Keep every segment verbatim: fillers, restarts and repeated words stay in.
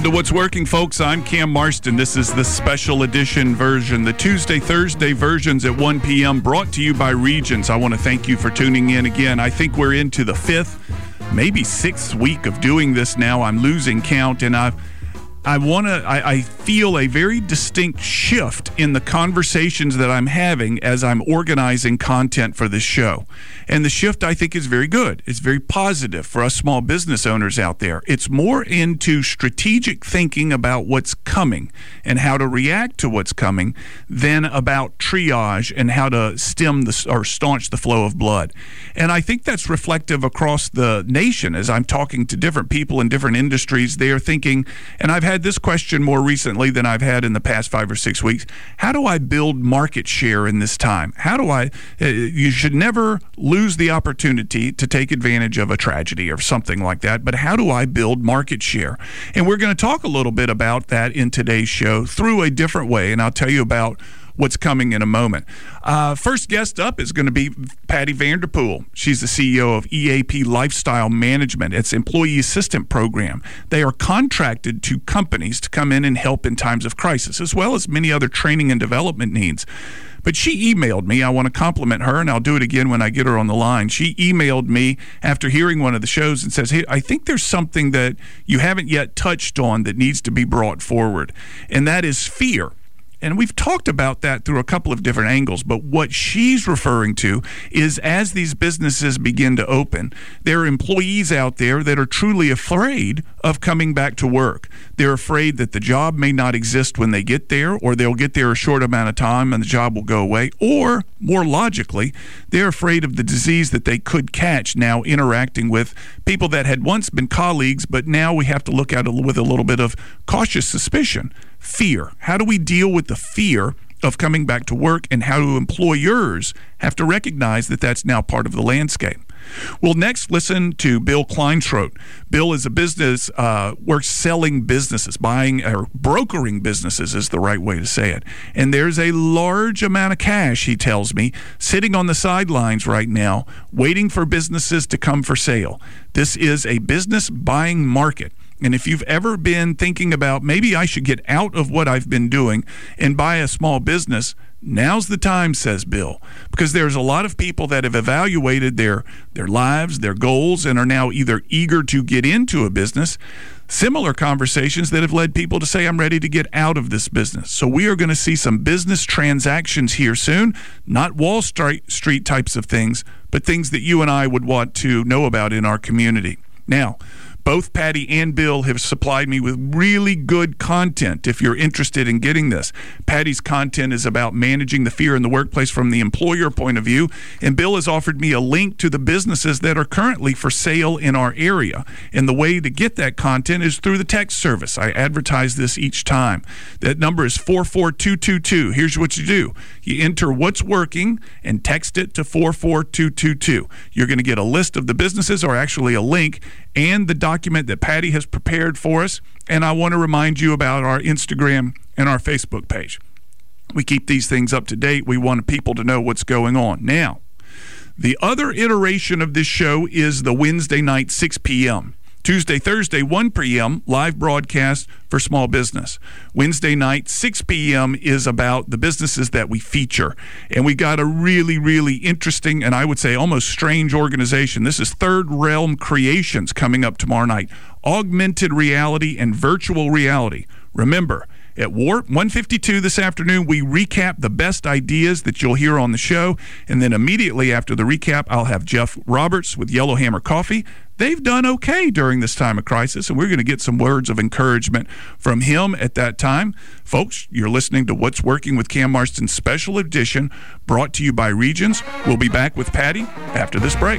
Welcome to What's Working, folks. I'm Cam Marston. This is the special edition version, the Tuesday, Thursday versions at one p.m. brought to you by Regions. I want to thank you for tuning in again. I think we're into the fifth, maybe sixth week of doing this now. I'm losing count, and I've I want to, I, I feel a very distinct shift in the conversations that I'm having as I'm organizing content for this show. And the shift, I think, is very good. It's very positive for us small business owners out there. It's more into strategic thinking about what's coming and how to react to what's coming than about triage and how to stem the, or staunch the flow of blood. And I think that's reflective across the nation as I'm talking to different people in different industries. They are thinking, and I've had this question more recently than I've had in the past five or six weeks. How do I build market share in this time? How do I, uh, you should never lose the opportunity to take advantage of a tragedy or something like that, but how do I build market share? And we're going to talk a little bit about that in today's show through a different way, and I'll tell you about what's coming in a moment. Uh, first guest up is going to be Patty Vanderpool. She's the C E O of E A P Lifestyle Management. It's Employee Assistant Program. They are contracted to companies to come in and help in times of crisis, as well as many other training and development needs. But she emailed me. I want to compliment her, and I'll do it again when I get her on the line. She emailed me after hearing one of the shows and says, hey, I think there's something that you haven't yet touched on that needs to be brought forward, and that is fear. And we've talked about that through a couple of different angles, but what she's referring to is as these businesses begin to open, there are employees out there that are truly afraid of coming back to work. They're afraid that the job may not exist when they get there, or they'll get there a short amount of time and the job will go away, or more logically, they're afraid of the disease that they could catch now interacting with people that had once been colleagues, but now we have to look at it with a little bit of cautious suspicion. Fear. How do we deal with the fear of coming back to work, and how do employers have to recognize that that's now part of the landscape? We'll next listen to Bill Kleinschrodt. Bill is a business, uh, works selling businesses, buying or brokering businesses is the right way to say it. And there's a large amount of cash, he tells me, sitting on the sidelines right now, waiting for businesses to come for sale. This is a business buying market. And if you've ever been thinking about maybe I should get out of what I've been doing and buy a small business, now's the time, says Bill, because there's a lot of people that have evaluated their their lives, their goals, and are now either eager to get into a business. Similar conversations that have led people to say, I'm ready to get out of this business. So we are going to see some business transactions here soon, not Wall Street, Street types of things, but things that you and I would want to know about in our community. Now, both Patty and Bill have supplied me with really good content if you're interested in getting this. Patty's content is about managing the fear in the workplace from the employer point of view, and Bill has offered me a link to the businesses that are currently for sale in our area. And the way to get that content is through the text service. I advertise this each time. That number is four four two two two. Here's what you do. You enter what's working and text it to four four two two two. You're going to get a list of the businesses, or actually a link, and the document that Patty has prepared for us. And I want to remind you about our Instagram and our Facebook page. We keep these things up to date. We want people to know what's going on. Now, the other iteration of this show is the Wednesday night, six p.m. Tuesday, Thursday, one p.m. live broadcast for small business. Wednesday night, six p.m. is about the businesses that we feature. And we got a really, really interesting, and I would say almost strange organization. This is Third Realm Creations coming up tomorrow night. Augmented reality and virtual reality. Remember, at Warp one fifty-two this afternoon, we recap the best ideas that you'll hear on the show. And then immediately after the recap, I'll have Jeff Roberts with Yellowhammer Coffee. They've done okay during this time of crisis, and we're going to get some words of encouragement from him at that time. Folks, you're listening to What's Working with Cam Marston Special Edition, brought to you by Regions. We'll be back with Patty after this break.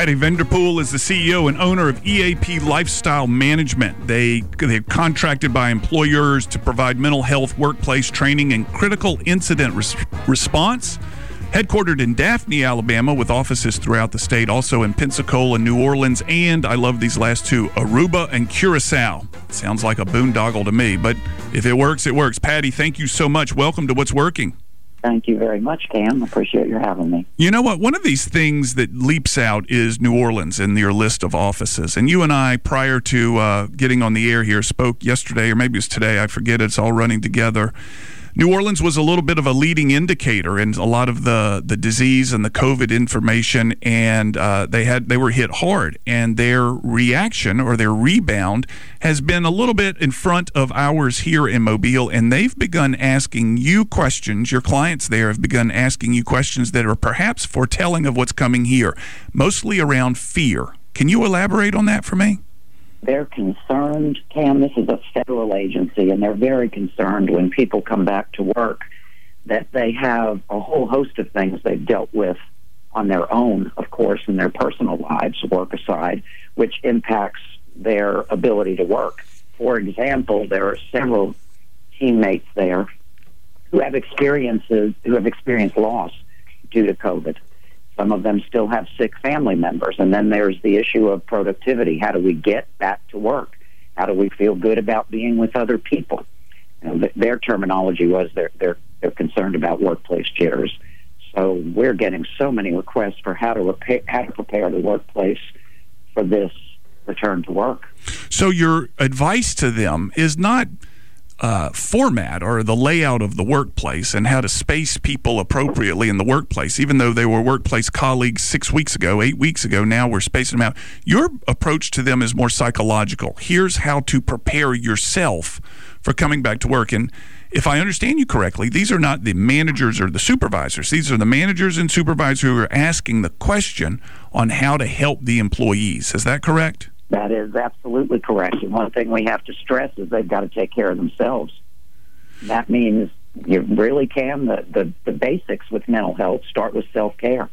Patty Vanderpool is the C E O and owner of E A P Lifestyle Management. They, they're contracted by employers to provide mental health, workplace training, and critical incident res- response. Headquartered in Daphne, Alabama, with offices throughout the state, also in Pensacola, New Orleans, and I love these last two, Aruba and Curacao. Sounds like a boondoggle to me, but if it works, it works. Patty, thank you so much. Welcome to What's Working. Thank you very much, Cam. Appreciate your having me. You know what? One of these things that leaps out is New Orleans in your list of offices. And you and I, prior to uh, getting on the air here, spoke yesterday, or maybe it was today, I forget, it's all running together. New Orleans was a little bit of a leading indicator in a lot of the, the disease and the COVID information, and uh, they had they were hit hard. And their reaction or their rebound has been a little bit in front of ours here in Mobile, and they've begun asking you questions. Your clients there have begun asking you questions that are perhaps foretelling of what's coming here, mostly around fear. Can you elaborate on that for me? They're concerned, Cam, this is a federal agency, and they're very concerned when people come back to work that they have a whole host of things they've dealt with on their own, of course, in their personal lives, work aside, which impacts their ability to work. For example, there are several teammates there who have experiences, who have experienced loss due to COVID. Some of them still have sick family members. And then there's the issue of productivity. How do we get back to work? How do we feel good about being with other people? You know, th- their terminology was they're, they're, they're concerned about workplace jitters. So we're getting so many requests for how to, repair, how to prepare the workplace for this return to work. So your advice to them is not Uh, format or the layout of the workplace and how to space people appropriately in the workplace. Even though they were workplace colleagues six weeks ago, eight weeks ago, now we're spacing them out. Your approach to them is more psychological. Here's how to prepare yourself for coming back to work. And if I understand you correctly, these are not the managers or the supervisors. These are the managers and supervisors who are asking the question on how to help the employees. Is that correct? That is absolutely correct. And one thing we have to stress is they've got to take care of themselves. That means you really can. The, the, the basics with mental health start with self-care.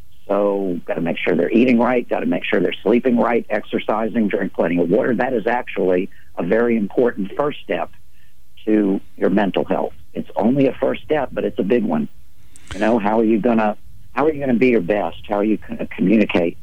So got to make sure they're eating right, got to make sure they're sleeping right, exercising, drink plenty of water. That is actually a very important first step to your mental health. It's only a first step, but it's a big one. You know, how are you gonna how are you gonna be your best? How are you gonna communicate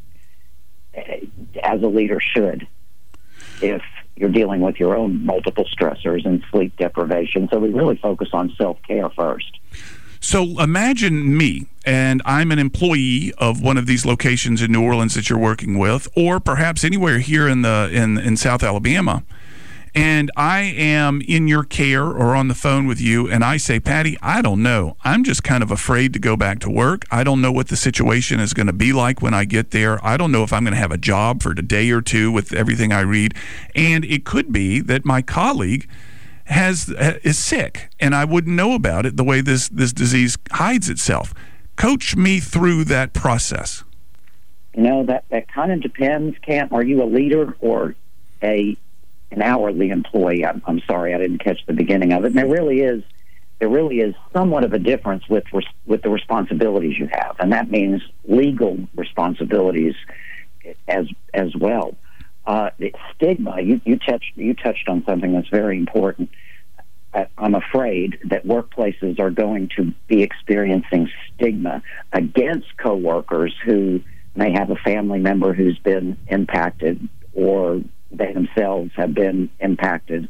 as a leader should if you're dealing with your own multiple stressors and sleep deprivation? So we really focus on self-care first. So imagine me, and I'm an employee of one of these locations in New Orleans that you're working with, or perhaps anywhere here in the in, in South Alabama, and I am in your care or on the phone with you, and I say, Patty, I don't know. I'm just kind of afraid to go back to work. I don't know what the situation is going to be like when I get there. I don't know if I'm going to have a job for a day or two with everything I read. And it could be that my colleague has is sick, and I wouldn't know about it the way this, this disease hides itself. Coach me through that process. You know, that, that kind of depends, Cam. Are you a leader or a an hourly employee? I'm, I'm sorry, I didn't catch the beginning of it. And there really is, there really is somewhat of a difference with with the responsibilities you have, and that means legal responsibilities as as well. Uh, the stigma. You, you touched you touched on something that's very important. I, I'm afraid that workplaces are going to be experiencing stigma against coworkers who may have a family member who's been impacted, or they themselves have been impacted.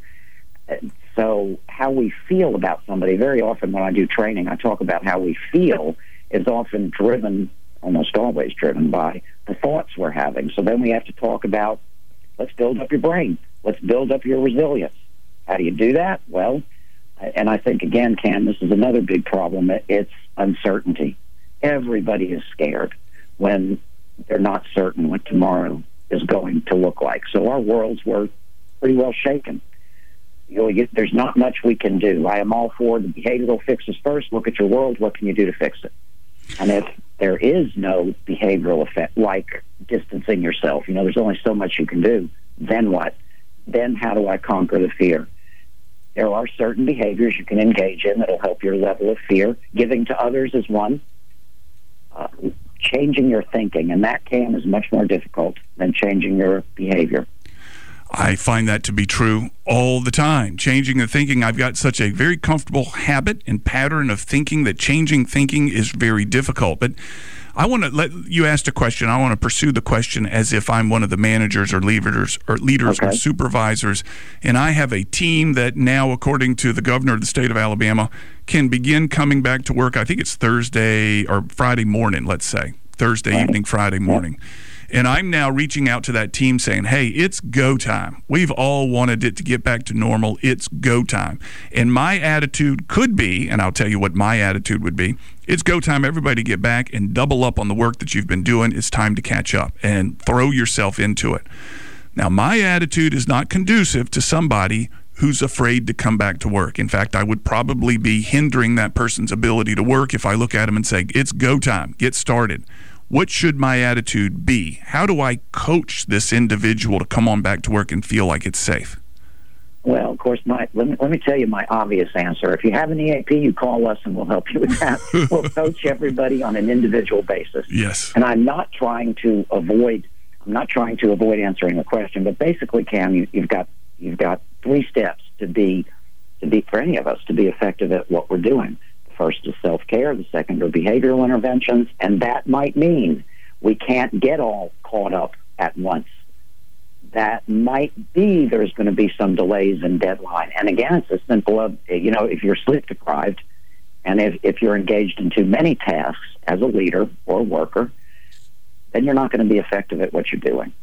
So how we feel about somebody, very often when I do training, I talk about how we feel is often driven, almost always driven by the thoughts we're having. So then we have to talk about, let's build up your brain. Let's build up your resilience. How do you do that? Well, and I think, again, Cam, this is another big problem. It's uncertainty. Everybody is scared when they're not certain what tomorrow is going to look like. So our worlds were pretty well shaken. You know, you, there's not much we can do. I am all for the behavioral fixes first. Look at your world. What can you do to fix it? And if there is no behavioral effect, like distancing yourself, you know, there's only so much you can do, then what? Then how do I conquer the fear? There are certain behaviors you can engage in that will help your level of fear. Giving to others is one. Uh, changing your thinking, and that can is much more difficult than changing your behavior. I find that to be true all the time. Changing the thinking, I've got such a very comfortable habit and pattern of thinking that changing thinking is very difficult. But I want to let you ask a question. I want to pursue the question as if I'm one of the managers or leaders or leaders Okay. or supervisors, and I have a team that now, according to the governor of the state of Alabama, can begin coming back to work. I think it's Thursday or Friday morning, let's say. Thursday Right. evening, Friday morning. And I'm now reaching out to that team saying, hey, it's go time. We've all wanted it to get back to normal. It's go time. And my attitude could be, and I'll tell you what my attitude would be, it's go time. Everybody get back and double up on the work that you've been doing. It's time to catch up and throw yourself into it. Now, my attitude is not conducive to somebody who's afraid to come back to work. In fact, I would probably be hindering that person's ability to work if I look at them and say, it's go time. Get started. What should my attitude be? How do I coach this individual to come on back to work and feel like it's safe? Well, of course, my let me, let me tell you my obvious answer. If you have an E A P, you call us and we'll help you with that. We'll coach everybody on an individual basis. Yes. And I'm not trying to avoid I'm not trying to avoid answering the question, but basically, Cam, you, you've got you've got three steps to be to be for any of us to be effective at what we're doing. First is self-care, the second are behavioral interventions, and that might mean we can't get all caught up at once. That might be there's going to be some delays in deadline. And again, it's as simple as, you know, if you're sleep deprived and if, if you're engaged in too many tasks as a leader or worker, then you're not going to be effective at what you're doing.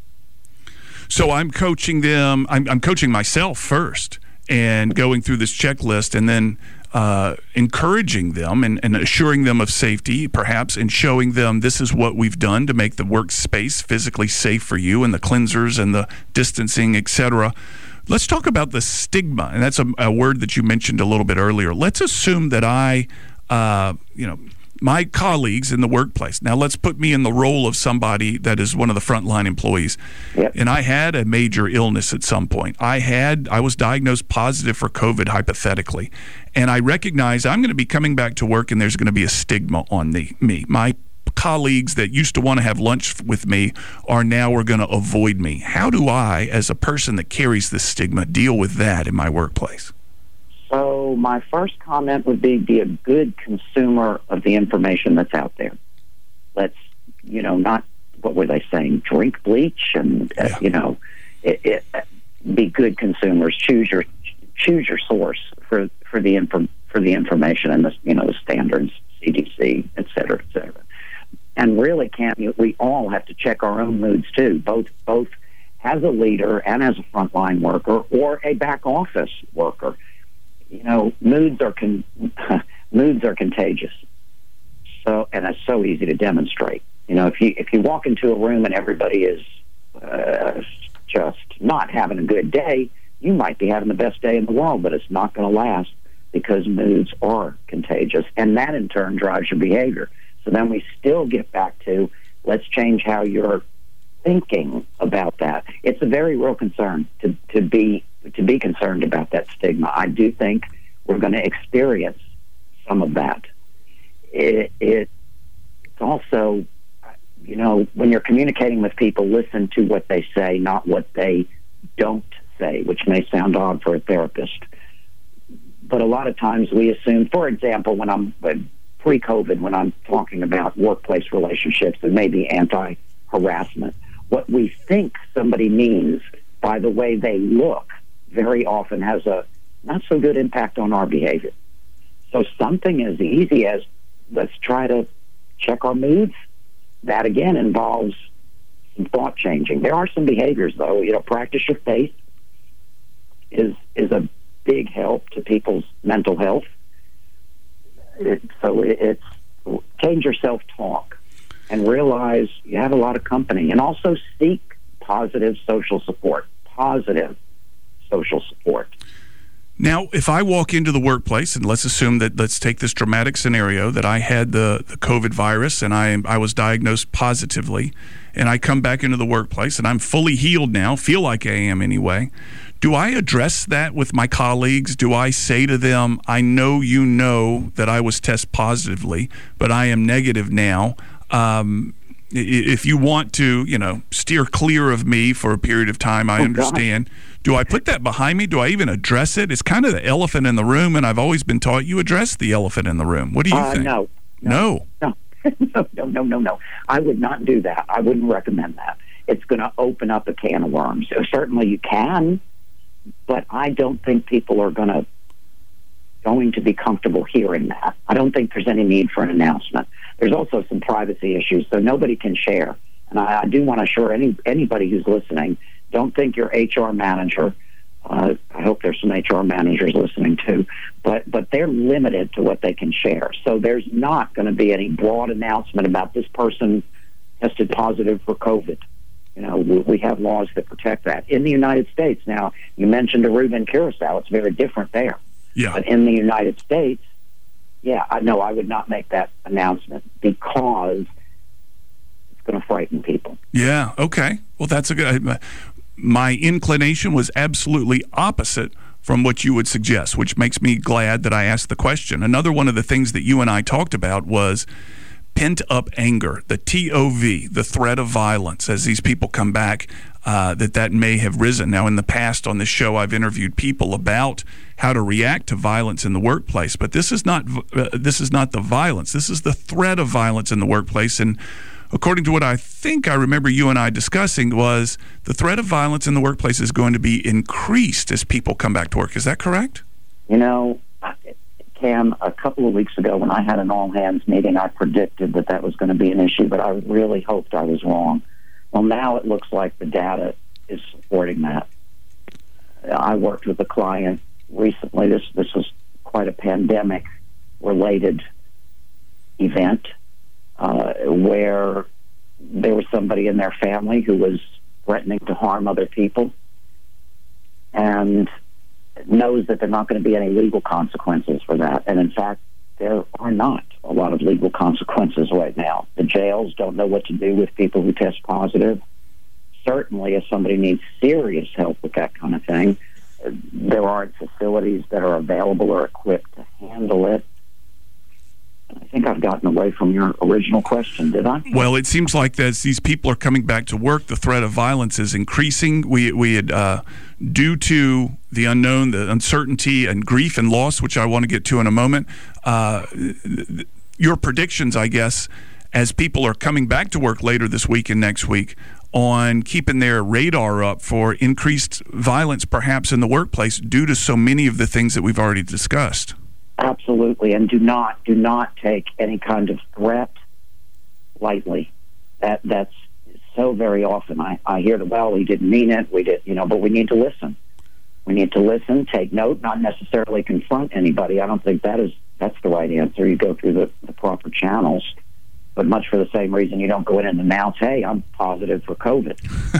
So I'm coaching them, I'm, I'm coaching myself first and going through this checklist and then Uh, encouraging them and, and assuring them of safety, perhaps, and showing them this is what we've done to make the workspace physically safe for you, and the cleansers and the distancing, et cetera. Let's talk about the stigma, and that's a, a word that you mentioned a little bit earlier. Let's assume that I, uh, you know, my colleagues in the workplace. Now, let's put me in the role of somebody that is one of the frontline employees. Yep. And I had a major illness at some point. I had, I was diagnosed positive for COVID, hypothetically. And I recognize I'm going to be coming back to work and there's going to be a stigma on the, me. My colleagues that used to want to have lunch with me are now are going to avoid me. How do I, as a person that carries this stigma, deal with that in my workplace? So my first comment would be be a good consumer of the information that's out there. Let's, you know, not, what were they saying, drink bleach and, uh, Yeah. you know, it, it, be good consumers. Choose your choose your source for, for, the, inf- for the information and the, you know, the standards, C D C, et cetera, et cetera. And really, Cam, we all have to check our own moods, too, both both as a leader and as a frontline worker or a back office worker. You know, moods are con- moods are contagious. So, and it's so easy to demonstrate. You know, if you if you walk into a room and everybody is uh, just not having a good day, you might be having the best day in the world, but it's not going to last because moods are contagious, and that in turn drives your behavior. So then we still get back to let's change how you're thinking about that. It's a very real concern to to be. to be concerned about that stigma. I do think we're going to experience some of that. It, it, it's also, you know, when you're communicating with people, listen to what they say, not what they don't say, which may sound odd for a therapist. But a lot of times we assume, for example, when I'm pre-COVID, when I'm talking about workplace relationships and maybe anti-harassment, what we think somebody means by the way they look very often has a not so good impact on our behavior. So something as easy as let's try to check our moods, that again involves some thought changing. There are some behaviors though, you know, practice your faith is is a big help to people's mental health. It, so it, it's change your self-talk and realize you have a lot of company, and also seek positive social support, positive social support. Now, if I walk into the workplace, and let's assume that, let's take this dramatic scenario, that I had the, the COVID virus and I, I was diagnosed positively, and I come back into the workplace and I'm fully healed now, feel like I am anyway, do I address that with my colleagues? Do I say to them, I know you know that I was tested positively, but I am negative now. Um, if you want to, you know, steer clear of me for a period of time, I oh, understand. God. Do I put that behind me? Do I even address it? It's kind of the elephant in the room, and I've always been taught you address the elephant in the room. What do you uh, think? No. No. No. No. no, no, no, no. I would not do that. I wouldn't recommend that. It's going to open up a can of worms. So certainly you can, but I don't think people are going to going to be comfortable hearing that. I don't think there's any need for an announcement. There's also some privacy issues, so nobody can share. And I, I do want to assure any anybody who's listening, don't think your H R manager, uh, I hope there's some H R managers listening too, but, but they're limited to what they can share. So there's not going to be any broad announcement about this person tested positive for COVID. You know, we, we have laws that protect that. In the United States, now, you mentioned Aruba and Curacao. It's very different there. Yeah. But in the United States, yeah, I know I would not make that announcement because it's going to frighten people. Yeah, okay. Well, that's a good... My inclination was absolutely opposite from what you would suggest, which makes me glad that I asked the question. Another one of the things that you and I talked about was pent-up anger, the T O V, the threat of violence, as these people come back, uh, that that may have risen. Now, in the past on this show, I've interviewed people about how to react to violence in the workplace, but this is not uh, this is not the violence. This is the threat of violence in the workplace. And according to what I think I remember you and I discussing, was the threat of violence in the workplace is going to be increased as people come back to work. Is that correct? You know, Cam, a couple of weeks ago when I had an all-hands meeting, I predicted that that was going to be an issue, but I really hoped I was wrong. Well, now it looks like the data is supporting that. I worked with a client recently. This, this was quite a pandemic-related event. Uh, where there was somebody in their family who was threatening to harm other people and knows that there are not going to be any legal consequences for that. And in fact, there are not a lot of legal consequences right now. The jails don't know what to do with people who test positive. Certainly, if somebody needs serious help with that kind of thing, there aren't facilities that are available or equipped to handle it. I think I've gotten away from your original question, did I? Well, it seems like as these people are coming back to work, the threat of violence is increasing. We we had, uh, due to the unknown, the uncertainty, and grief and loss, which I want to get to in a moment, uh, your predictions, I guess, as people are coming back to work later this week and next week, on keeping their radar up for increased violence perhaps in the workplace due to so many of the things that we've already discussed. Absolutely, and do not do not take any kind of threat lightly. That that's so very often I, I hear that, well, he didn't mean it, we did, you know, but we need to listen. We need to listen, take note, not necessarily confront anybody. I don't think that is that's the right answer. You go through the, the proper channels, but much for the same reason you don't go in and announce, hey, I'm positive for COVID.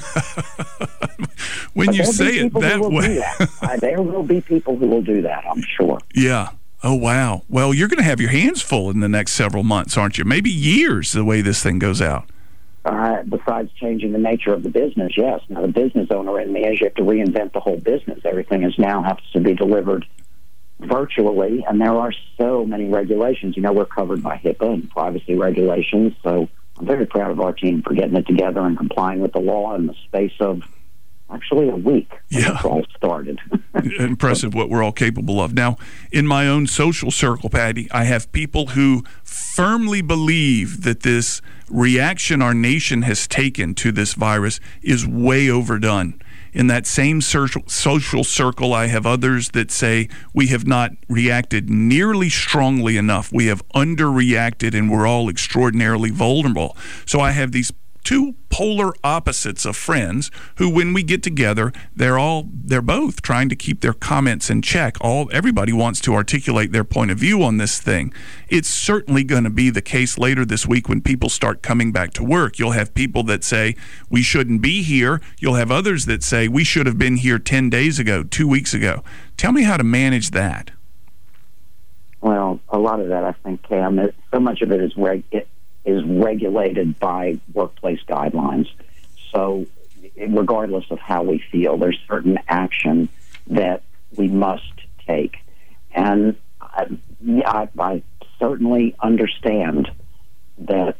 When but you say it that way. that. uh, there will be people who will do that, I'm sure. Yeah. Oh, wow. Well, you're going to have your hands full in the next several months, aren't you? Maybe years, the way this thing goes out. Uh, besides changing the nature of the business, yes. Now, the business owner in me is you have to reinvent the whole business. Everything is now has to be delivered virtually, and there are so many regulations. You know, we're covered by HIPAA and privacy regulations, so I'm very proud of our team for getting it together and complying with the law in the space of actually a week when yeah. it's all started. Impressive what we're all capable of. Now, in my own social circle, Patty, I have people who firmly believe that this reaction our nation has taken to this virus is way overdone. In that same social, social circle, I have others that say we have not reacted nearly strongly enough. We have underreacted and we're all extraordinarily vulnerable. So I have these two polar opposites of friends who, when we get together, they're all they're both trying to keep their comments in check. All everybody wants to articulate their point of view on this thing. It's certainly going to be the case later this week when people start coming back to work. You'll have people that say we shouldn't be here. You'll have others that say we should have been here ten days ago, two weeks ago. Tell me how to manage that. Well, a lot of that, I think, Cam, it, so much of it is reg- it, is regulated by workplace guidelines. So regardless of how we feel, there's certain action that we must take. And I, I, I certainly understand that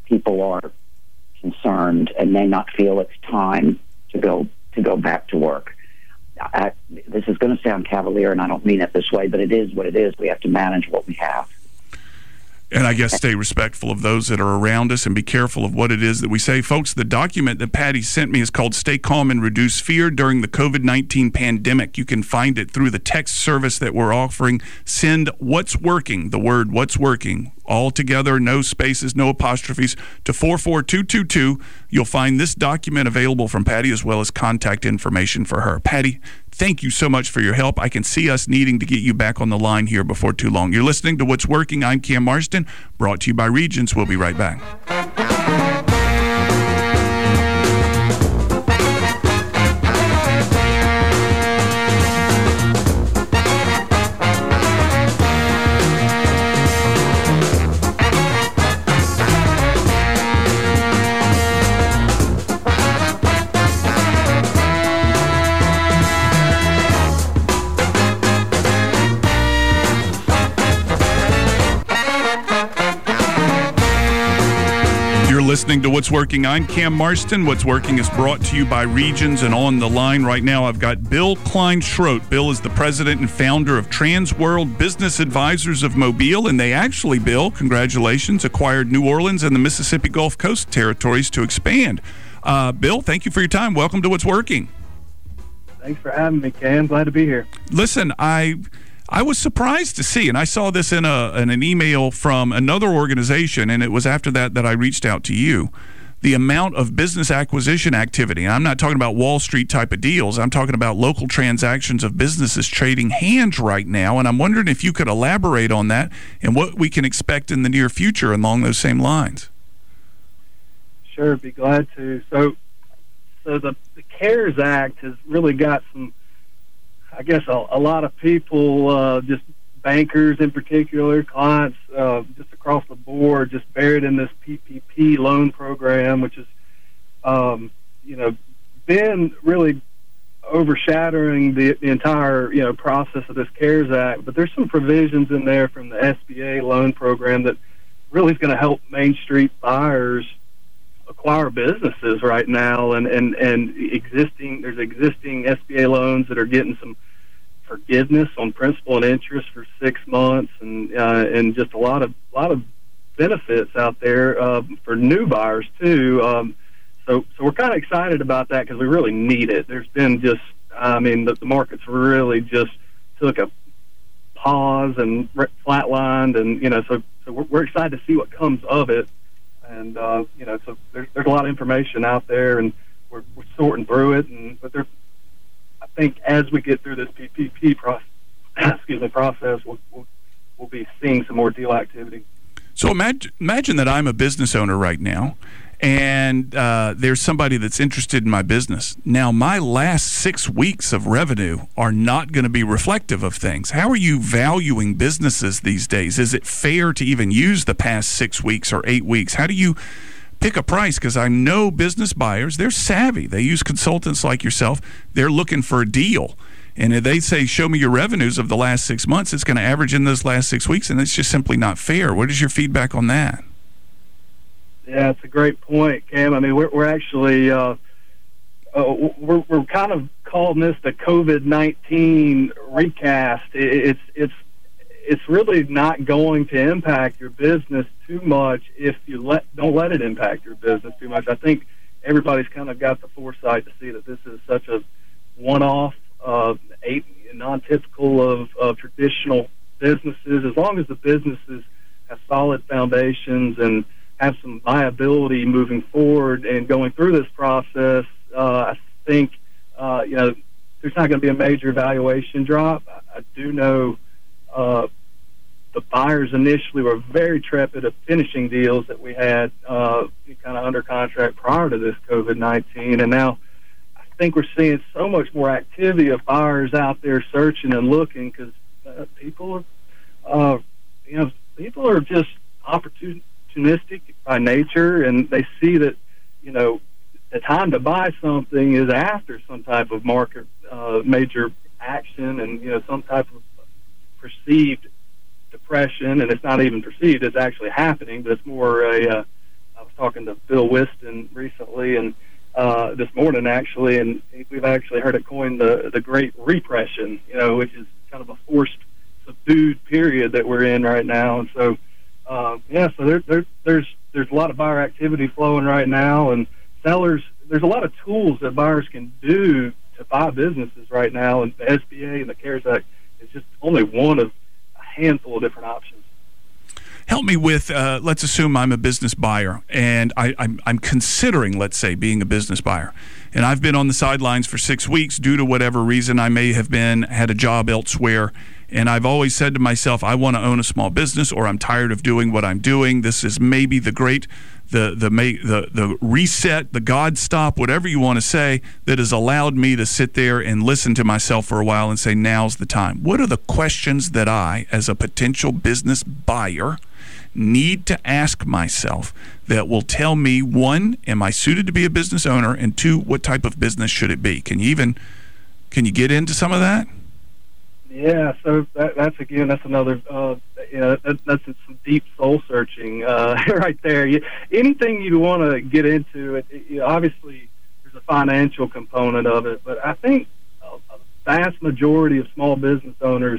people are concerned and may not feel it's time to go to go back to work. I, this is going to sound cavalier, and I don't mean it this way, but it is what it is. We have to manage what we have. And I guess stay respectful of those that are around us and be careful of what it is that we say. Folks, the document that Patty sent me is called Stay Calm and Reduce Fear During the COVID nineteen Pandemic. You can find it through the text service that we're offering. Send What's Working, the word What's Working, all together, no spaces, no apostrophes, to four four two two two. You'll find this document available from Patty as well as contact information for her. Patty, thank you so much for your help. I can see us needing to get you back on the line here before too long. You're listening to What's Working. I'm Cam Marston, brought to you by Regions. We'll be right back. Listening to What's Working. I'm Cam Marston. What's Working is brought to you by Regions, and on the line right now I've got Bill Klein-Schrodt. Bill is the president and founder of Trans World Business Advisors of Mobile, and they actually, Bill, congratulations, acquired New Orleans and the Mississippi Gulf Coast territories to expand. Uh, Bill, thank you for your time. Welcome to What's Working. Thanks for having me, Cam. Glad to be here. Listen, I... I was surprised to see, and I saw this in, a, in an email from another organization, and it was after that that I reached out to you, the amount of business acquisition activity. And I'm not talking about Wall Street type of deals. I'm talking about local transactions of businesses trading hands right now, and I'm wondering if you could elaborate on that and what we can expect in the near future along those same lines. Sure, be glad to. So, so the, the CARES Act has really got some, I guess a, a lot of people, uh, just bankers in particular, clients, uh, just across the board, just buried in this P P P loan program, which is, um, you know, been really overshadowing the, the entire, you know, process of this CARES Act. But there's some provisions in there from the S B A loan program that really is going to help Main Street buyers acquire businesses right now, and, and, and existing there's existing S B A loans that are getting some forgiveness on principal and interest for six months, and uh, and just a lot of lot of benefits out there uh, for new buyers too. Um, so so we're kind of excited about that because we really need it. There's been just I mean the, the market's really just took a pause and flatlined, and you know so so we're, we're excited to see what comes of it. And, uh, you know, so there's, there's a lot of information out there, and we're, we're sorting through it. And but there, I think as we get through this P P P process, excuse me, process, we'll, we'll, we'll be seeing some more deal activity. So imagine, imagine that I'm a business owner right now, and uh, there's somebody that's interested in my business. Now, my last six weeks of revenue are not going to be reflective of things. How are you valuing businesses these days? Is it fair to even use the past six weeks or eight weeks? How do you pick a price? Because I know business buyers, they're savvy. They use consultants like yourself. They're looking for a deal. And if they say, show me your revenues of the last six months, it's going to average in those last six weeks, and it's just simply not fair. What is your feedback on that? Yeah, it's a great point, Cam. I mean, we're, we're actually uh, uh, we're, we're kind of calling this the COVID nineteen recast. It's it's it's really not going to impact your business too much if you let don't let it impact your business too much. I think everybody's kind of got the foresight to see that this is such a one-off, uh, non-typical of, of traditional businesses. As long as the businesses have solid foundations and have some viability moving forward and going through this process, uh, I think, uh, you know, there's not going to be a major valuation drop. I, I do know uh, the buyers initially were very trepid of finishing deals that we had uh, kind of under contract prior to this COVID nineteen, and now I think we're seeing so much more activity of buyers out there searching and looking because uh, people are, uh, you know, people are just opportunistic by nature, and they see that, you know, the time to buy something is after some type of market uh, major action and, you know, some type of perceived depression, and it's not even perceived, it's actually happening, but it's more a, uh, I was talking to Bill Whiston recently, and uh, this morning actually, and we've actually heard it coined the the Great Repression. You know, which is kind of a forced, subdued period that we're in right now, and so uh, yeah, so there, there there's there's a lot of buyer activity flowing right now, and sellers. There's a lot of tools that buyers can do to buy businesses right now, and the S B A and the CARES Act is just only one of a handful of different options. Help me with, uh, let's assume I'm a business buyer, and I, I'm, I'm considering, let's say, being a business buyer. And I've been on the sidelines for six weeks due to whatever reason. I may have been, had a job elsewhere. And I've always said to myself, I want to own a small business, or I'm tired of doing what I'm doing. This is maybe the great, the the the the reset, the God stop, whatever you want to say, that has allowed me to sit there and listen to myself for a while and say, now's the time. What are the questions that I, as a potential business buyer, need to ask myself that will tell me, one, am I suited to be a business owner, and two, what type of business should it be? Can you even, can you get into some of that? Yeah, so that, that's again, that's another, uh, you know, that, that's some deep soul searching uh, right there. You, anything you want to get into, it, it, you know, obviously there's a financial component of it, but I think a, a vast majority of small business owners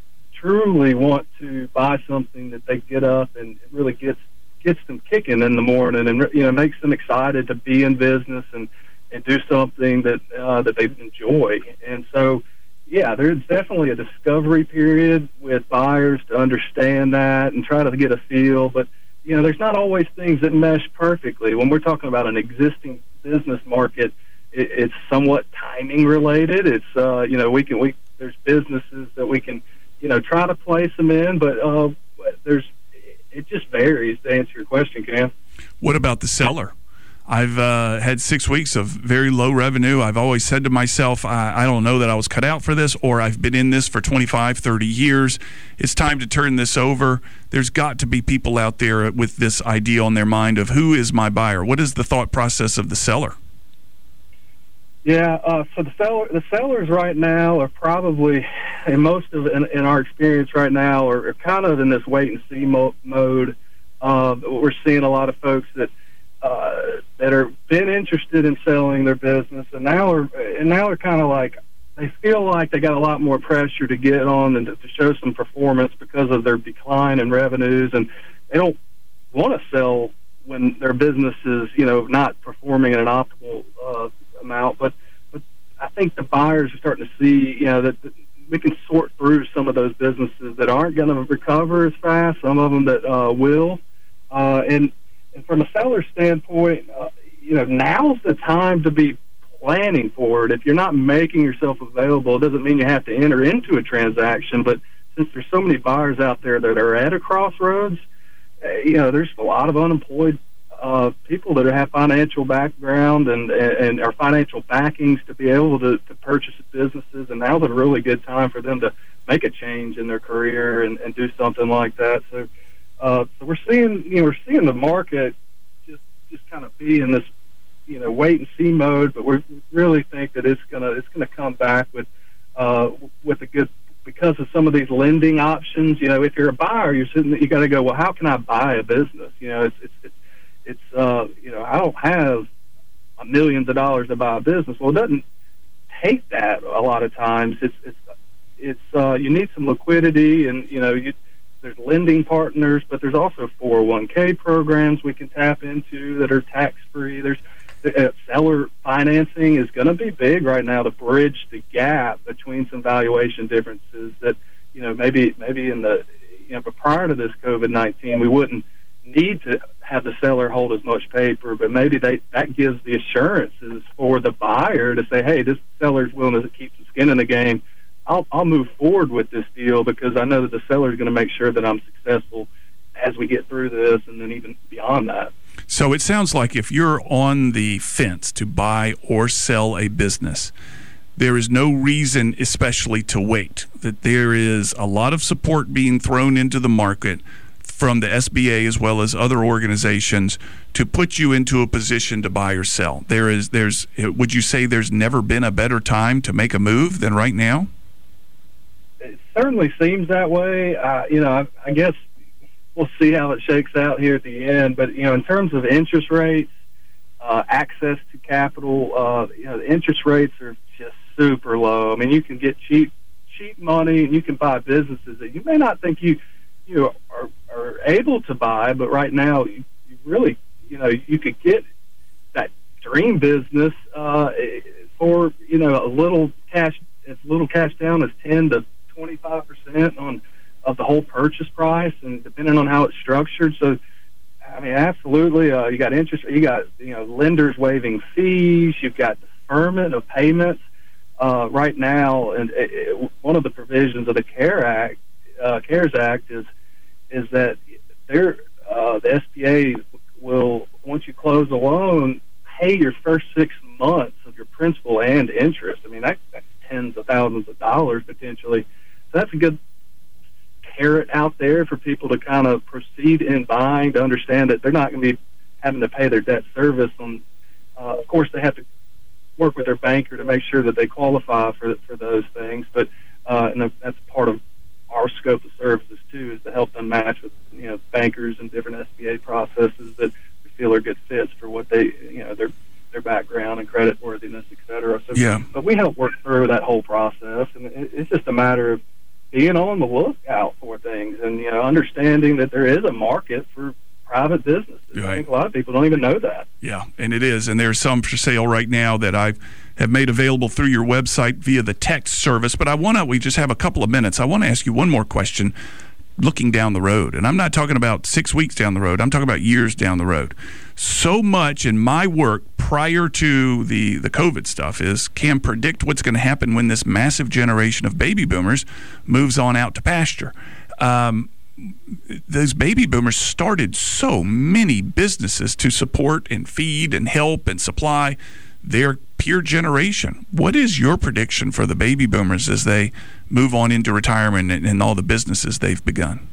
truly want to buy something that they get up and it really gets gets them kicking in the morning, and you know, makes them excited to be in business and, and do something that uh, that they enjoy, and so. Yeah, there's definitely a discovery period with buyers to understand that and try to get a feel. But, you know, there's not always things that mesh perfectly. When we're talking about an existing business market, it, it's somewhat timing related. It's, uh, you know, we can, we, there's businesses that we can, you know, try to place them in, but uh, there's, it just varies, to answer your question, Cam. What about the seller? I've uh, had six weeks of very low revenue. I've always said to myself, I, I don't know that I was cut out for this, or I've been in this for twenty-five, thirty years. It's time to turn this over. There's got to be people out there with this idea on their mind of who is my buyer. What is the thought process of the seller? Yeah, uh, so the seller, the sellers right now are probably, in most of in, in our experience right now, are, are kind of in this wait and see mo- mode. Uh, we're seeing a lot of folks that. Uh, that are been interested in selling their business, and now are and now are kind of like they feel like they got a lot more pressure to get on and to, to show some performance because of their decline in revenues, and they don't want to sell when their business is, you know, not performing at an optimal uh, amount. But but I think the buyers are starting to see, you know, that, that we can sort through some of those businesses that aren't going to recover as fast, some of them that uh, will, uh, and. And from a seller standpoint, uh, you know, now's the time to be planning for it. If you're not making yourself available, it doesn't mean you have to enter into a transaction. But since there's so many buyers out there that are at a crossroads, uh, you know, there's a lot of unemployed uh, people that have financial background and, and are financial backings to be able to, to purchase businesses. And now's a really good time for them to make a change in their career and, and do something like that. So. Uh, so we're seeing, you know, we're seeing the market just just kind of be in this, you know, wait and see mode. But we really think that it's gonna it's gonna come back with uh, with a good, because of some of these lending options. You know, if you're a buyer, you're sitting, you got to go, well, how can I buy a business? You know, it's it's it's, it's uh, you know, I don't have millions of dollars to buy a business. Well, it doesn't take that a lot of times. It's it's it's uh, you need some liquidity, and you know you. There's lending partners, but there's also four oh one k programs we can tap into that are tax-free. There's uh, seller financing is going to be big right now to bridge the gap between some valuation differences that, you know, maybe maybe in the, you know, but prior to this COVID nineteen, we wouldn't need to have the seller hold as much paper, but maybe they, that gives the assurances for the buyer to say, hey, this seller's willing to keep some skin in the game. I'll, I'll move forward with this deal because I know that the seller is going to make sure that I'm successful as we get through this, and then even beyond that. So it sounds like if you're on the fence to buy or sell a business, there is no reason especially to wait, that there is a lot of support being thrown into the market from the S B A as well as other organizations to put you into a position to buy or sell. There is, there's, would you say there's never been a better time to make a move than right now? It certainly seems that way. Uh, you know, I, I guess we'll see how it shakes out here at the end. But, you know, in terms of interest rates, uh, access to capital, uh, you know, the interest rates are just super low. I mean, you can get cheap cheap money, and you can buy businesses that you may not think you you are, are able to buy, but right now you, you really, you know, you could get that dream business uh, for, you know, a little cash, as little cash down as ten to twenty-five percent on of the whole purchase price, and depending on how it's structured. So, I mean, absolutely, uh, you got interest, you got, you know, lenders waiving fees, you've got deferment of payments. Uh, right now, and it, it, one of the provisions of the CARE Act, uh, CARES Act, is is that they're, uh, the S B A will, once you close a loan, pay your first six months of your principal and interest. I mean, that, that's tens of thousands of dollars potentially. So that's a good carrot out there for people to kind of proceed in buying, to understand that they're not going to be having to pay their debt service on. Uh, of course, they have to work with their banker to make sure that they qualify for for those things. But uh, and that's part of our scope of services too, is to help them match with, you know, bankers and different S B A processes that we feel are good fits for what they, you know, their their background and credit worthiness, et cetera. So, yeah. But we help work through that whole process, and it, it's just a matter of being on the lookout for things, and, you know, understanding that there is a market for private businesses. Right. I think a lot of people don't even know that. Yeah, and it is. And there's some for sale right now that I have made available through your website via the text service. But I want to, we just have a couple of minutes. I want to ask you one more question looking down the road. And I'm not talking about six weeks down the road. I'm talking about years down the road. So much in my work prior to the, the COVID stuff is can predict what's going to happen when this massive generation of baby boomers moves on out to pasture. Um, those baby boomers started so many businesses to support and feed and help and supply their peer generation. What is your prediction for the baby boomers as they move on into retirement and, and all the businesses they've begun?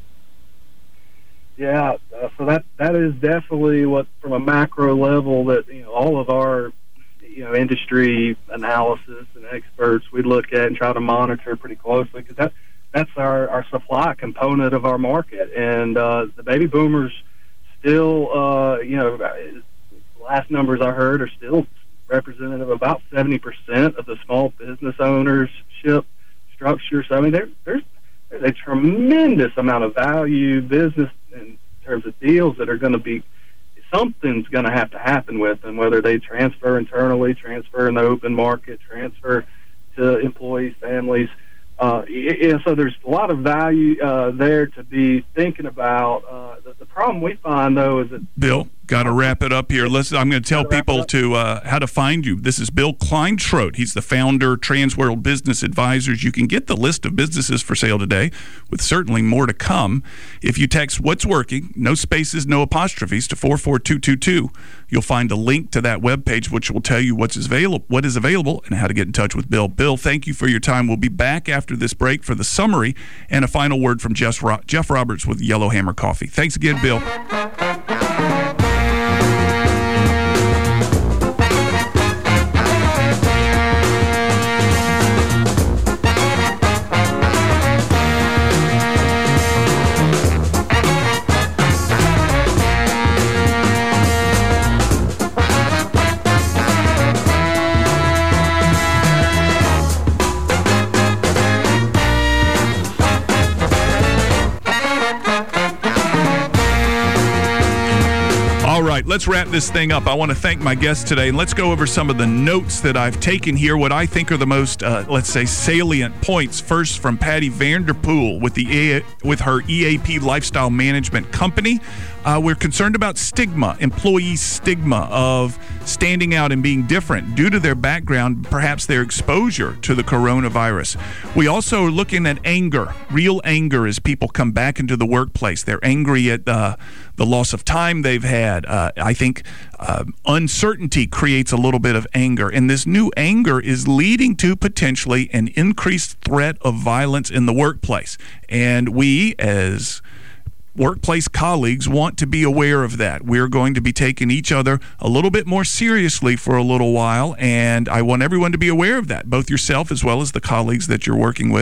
Yeah, uh, so that that is definitely what, from a macro level, that, you know, all of our, you know, industry analysis and experts we look at and try to monitor pretty closely, because that that's our, our supply component of our market. And uh, the baby boomers still, uh, you know, the last numbers I heard are still representative of about seventy percent of the small business ownership structure. So, I mean, there, there's, there's a tremendous amount of value, business in terms of deals that are going to be, something's going to have to happen with them, whether they transfer internally, transfer in the open market, transfer to employees, families. Uh, yeah, so there's a lot of value uh, there to be thinking about. Uh, the, the problem we find, though, is that... Bill, got to wrap it up here. Listen, I'm going to tell people to uh, how to find you. This is Bill Kleinschrodt. He's the founder, Transworld Business Advisors. You can get the list of businesses for sale today, with certainly more to come. If you text "What's Working," no spaces, no apostrophes, to four four two two two, you'll find a link to that webpage, which will tell you what's available, what is available, and how to get in touch with Bill. Bill, thank you for your time. We'll be back after this break for the summary and a final word from Jeff, Ro- Jeff Roberts with Yellowhammer Coffee. Thanks again, Bill. All right, let's wrap this thing up. I want to thank my guests today, and let's go over some of the notes that I've taken here, what I think are the most, uh, let's say, salient points. First, from Patty Vanderpool with the A- with her E A P Lifestyle Management Company. Uh, we're concerned about stigma, employee stigma of standing out and being different due to their background, perhaps their exposure to the coronavirus. We also are looking at anger, real anger as people come back into the workplace. They're angry at uh, the loss of time they've had. Uh, I think uh, uncertainty creates a little bit of anger, and this new anger is leading to potentially an increased threat of violence in the workplace. And we, as workplace colleagues, want to be aware of that. We're going to be taking each other a little bit more seriously for a little while, and I want everyone to be aware of that, both yourself as well as the colleagues that you're working with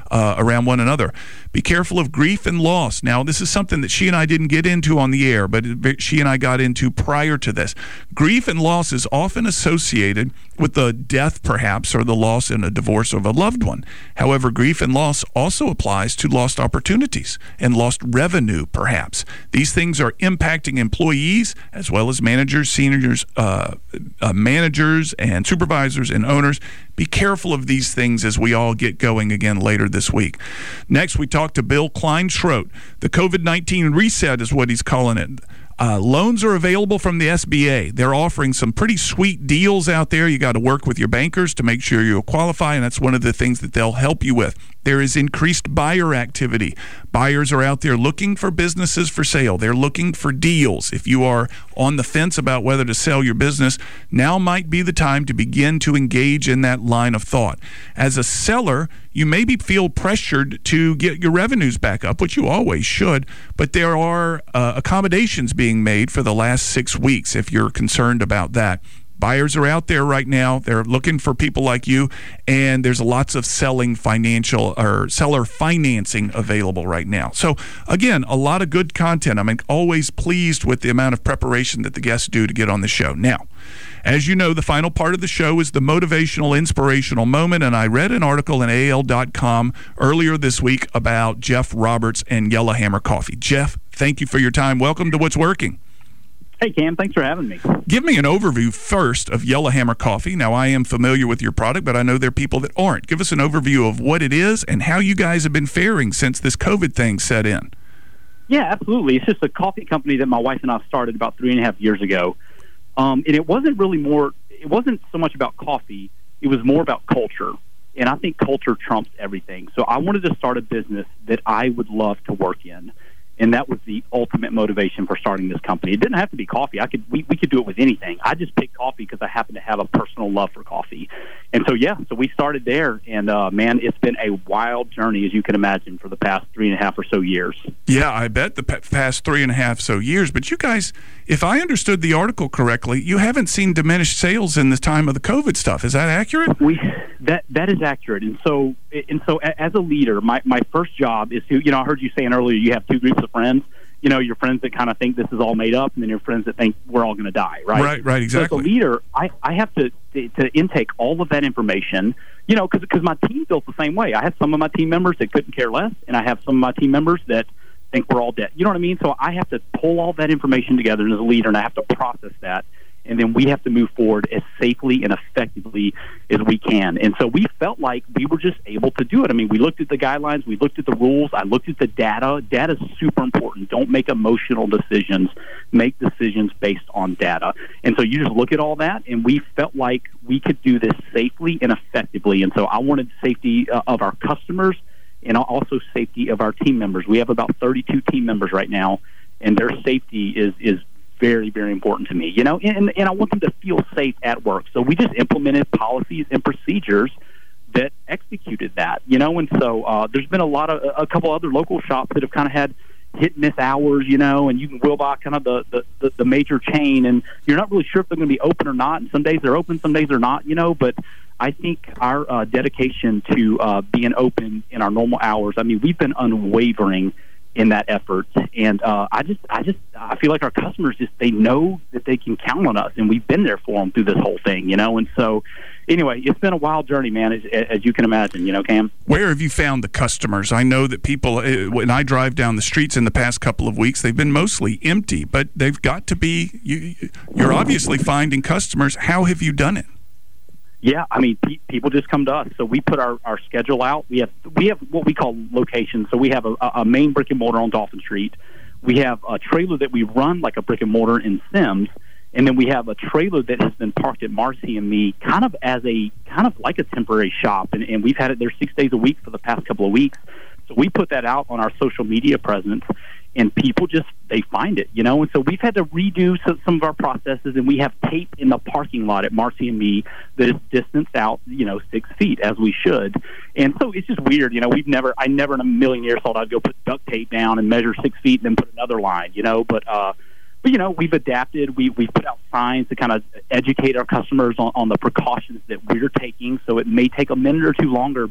uh, around one another. Be careful of grief and loss. Now, this is something that she and I didn't get into on the air, but it, she and I got into prior to this. Grief and loss is often associated with the death, perhaps, or the loss in a divorce of a loved one. However, grief and loss also applies to lost opportunities and lost revenue, perhaps. These things are impacting employees as well as managers, seniors, uh, uh, managers and supervisors and owners. Be careful of these things as we all get going again later this week. Next, we talked to Bill Kleinschrodt. The COVID nineteen reset is what he's calling it. Uh, loans are available from the S B A. They're offering some pretty sweet deals out there. You got to work with your bankers to make sure you qualify, and that's one of the things that they'll help you with. There is increased buyer activity. Buyers are out there looking for businesses for sale. They're looking for deals. If you are on the fence about whether to sell your business, now might be the time to begin to engage in that line of thought. As a seller, you maybe feel pressured to get your revenues back up, which you always should, but there are uh, accommodations being made for the last six weeks if you're concerned about that. Buyers are out there right now. They're looking for people like you, and there's lots of selling financial or seller financing available right now. So, again, a lot of good content. I'm always pleased with the amount of preparation that the guests do to get on the show. Now, as you know, the final part of the show is the motivational, inspirational moment, and I read an article in A L dot com earlier this week about Jeff Roberts and Yellowhammer Coffee. Jeff, thank you for your time. Welcome to What's Working. Hey, Cam, thanks for having me. Give me an overview first of Yellowhammer Coffee. Now, I am familiar with your product, but I know there are people that aren't. Give us an overview of what it is and how you guys have been faring since this COVID thing set in. Yeah, absolutely. It's just a coffee company that my wife and I started about three and a half years ago. Um, and it wasn't really more, it wasn't so much about coffee. It was more about culture. And I think culture trumps everything. So I wanted to start a business that I would love to work in. And that was the ultimate motivation for starting this company. It didn't have to be coffee. I could we, we could do it with anything. I just picked coffee because I happen to have a personal love for coffee. And so, yeah, so we started there. And, uh, man, it's been a wild journey, as you can imagine, for the past three and a half or so years. Yeah, I bet the past three and a half so years. But you guys, if I understood the article correctly, you haven't seen diminished sales in the time of the COVID stuff. Is that accurate? We that that is accurate. And so, and so as a leader, my, my first job is to, you know, I heard you saying earlier you have two groups of friends. You know, your friends that kind of think this is all made up, and then your friends that think we're all going to die, right? Right, right, exactly. So as a leader, I, I have to, to to intake all of that information, you know, because my team built the same way. I have some of my team members that couldn't care less, and I have some of my team members that think we're all dead. You know what I mean? So I have to pull all that information together as a leader, and I have to process that. And then we have to move forward as safely and effectively as we can. And so we felt like we were just able to do it. I mean, we looked at the guidelines. We looked at the rules. I looked at the data. Data is super important. Don't make emotional decisions. Make decisions based on data. And so you just look at all that, and we felt like we could do this safely and effectively. And so I wanted safety uh, of our customers and also safety of our team members. We have about thirty-two team members right now, and their safety is is very, very important to me, you know, and, and I want them to feel safe at work. So we just implemented policies and procedures that executed that, you know, and so uh, there's been a lot of, a couple other local shops that have kind of had hit and miss hours, you know, and you can wheel by kind of the, the, the, the major chain, and you're not really sure if they're going to be open or not, and some days they're open, some days they're not, you know, but I think our uh, dedication to uh, being open in our normal hours, I mean, we've been unwavering in that effort, and uh, I just, I just, I feel like our customers just, they know that they can count on us, and we've been there for them through this whole thing, you know. And so, anyway, it's been a wild journey, man, as, as you can imagine, you know, Cam. Where have you found the customers? I know that people, when I drive down the streets in the past couple of weeks, they've been mostly empty, but they've got to be. You, you're obviously finding customers. How have you done it? Yeah, I mean, pe- people just come to us. So we put our, our schedule out. We have we have what we call locations. So we have a, a main brick and mortar on Dolphin Street. We have a trailer that we run like a brick and mortar in Sims, and then we have a trailer that has been parked at Marcy and me, kind of as a kind of like a temporary shop. And, and we've had it there six days a week for the past couple of weeks. So we put that out on our social media presence, and people just, they find it, you know. And so we've had to redo some, some of our processes, and we have tape in the parking lot at Marcy and me that is distanced out, you know, six feet, as we should. And so it's just weird, you know. We've never, I never in a million years thought I'd go put duct tape down and measure six feet and then put another line, you know. But, uh, but you know, we've adapted. We, we've put out signs to kind of educate our customers on, on the precautions that we're taking. So it may take a minute or two longer, but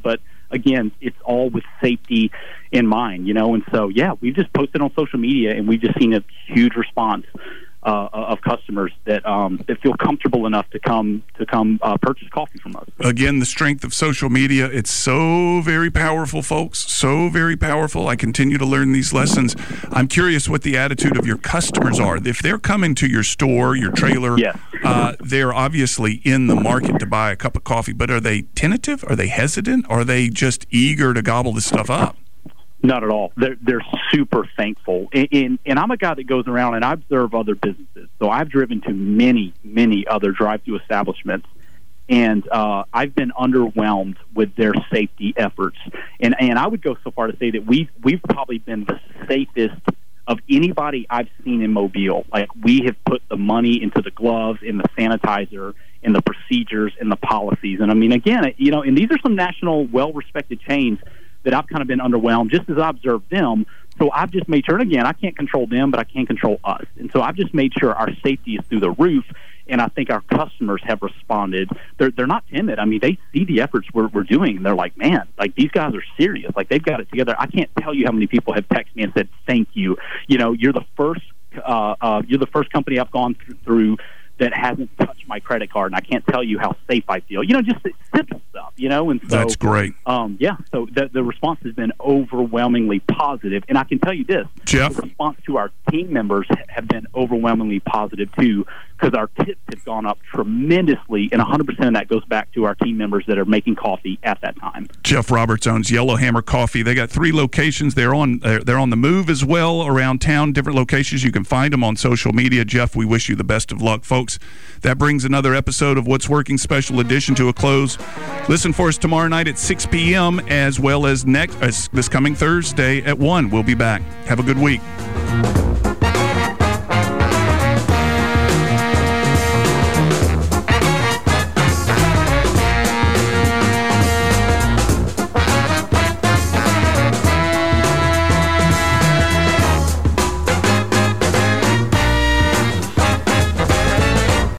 again, it's all with safety in mind, you know. And so, yeah, we've just posted on social media, and we've just seen a huge response uh, of customers that um, that feel comfortable enough to come to come uh, purchase coffee from us. Again, the strength of social media, it's so very powerful, folks, so very powerful. I continue to learn these lessons. I'm curious what the attitude of your customers are. If they're coming to your store, your trailer, yes. uh, they're obviously in the market to buy a cup of coffee, but are they tentative? Are they hesitant? Are they just eager to gobble this stuff up? Not at all. They're, they're super thankful. And, and, and I'm a guy that goes around and I observe other businesses. So I've driven to many, many other drive-thru establishments, and uh, I've been underwhelmed with their safety efforts. And, and I would go so far to say that we've, we've probably been the safest of anybody I've seen in Mobile. Like, we have put the money into the gloves, in the sanitizer, in the procedures, in the policies. And, I mean, again, you know, and these are some national, well-respected chains that I've kind of been underwhelmed just as I observed them. So I've just made sure, and again, I can't control them, but I can control us. And so I've just made sure our safety is through the roof, and I think our customers have responded. They're they're not timid. I mean, they see the efforts we're, we're doing, and they're like, man, like, these guys are serious. Like, they've got it together. I can't tell you how many people have texted me and said, thank you. You know, you're the first, uh, uh, you're the first company I've gone through, through that hasn't touched my credit card, and I can't tell you how safe I feel. You know, just simple stuff, you know? And so, that's great. Um, yeah, so the, the response has been overwhelmingly positive. And I can tell you this, Jeff? The response to our team members have been overwhelmingly positive, too, because our tips have gone up tremendously, and one hundred percent of that goes back to our team members that are making coffee at that time. Jeff Roberts owns Yellowhammer Coffee. They got three locations. They're on they're, they're on the move as well around town, different locations. You can find them on social media. Jeff, we wish you the best of luck, folks. That brings another episode of What's Working Special Edition to a close. Listen for us tomorrow night at six p.m. as well as next uh, this coming Thursday at one. We'll be back. Have a good week.